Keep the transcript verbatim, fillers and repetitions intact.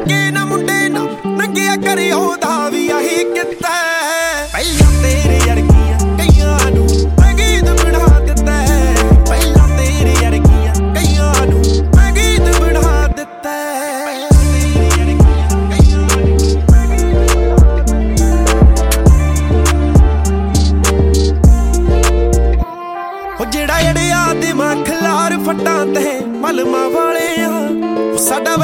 ਲੱਗੇ ਨਾ ਮੁੰਡੇ ਨਾ ਨੰਗਿਆ ਕਰੀ ਉਹਦਾ ਵੀ ਆਹੀ ਕੀਤਾ ਪਹਿਲਾਂ ਤੇਰੇ ਵਰਗੀਆਂ ਕਈਆਂ ਨੂੰ ਮੈਂ ਗੀਤ ਬਣਾ ਦਿੱਤਾ ਪਹਿਲਾਂ ਤੇਰੇ ਵਰਗੀਆਂ ਕਈਆਂ ਨੂੰ ਮੈਂ ਗੀਤ ਬਣਾ ਦਿੱਤਾ ਉਹ ਜਿਹੜਾ ਅੜਿਆ ਦਿਮਾਗ ਖਲਾਰ ਫੱਟਾਂ ਤੇ ਮਲਮਾ ਵਾਲੇ ਆ ਸਾਡਾ